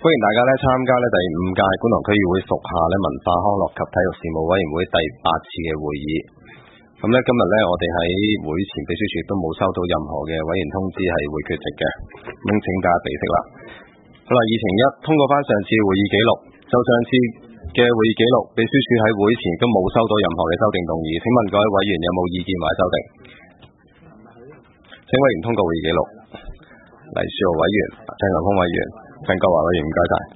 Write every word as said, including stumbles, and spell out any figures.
歡迎大家咧參加咧第五屆觀塘區議會屬下咧文化康樂及體育事務委員會第八次嘅會議。咁咧今日咧我哋喺會前秘書處都冇收到任何嘅委員通知係會缺席嘅，咁請大家備悉啦。好啦，議程一，通過翻上次會議記錄，就上次嘅會議記錄，秘書處喺會前都冇收到任何嘅修訂動議，請問各位委員有冇意見或者修訂？請委員通過會議記錄。黎樹豪委員、鄭良豐委員、鄭國華委員，唔該晒。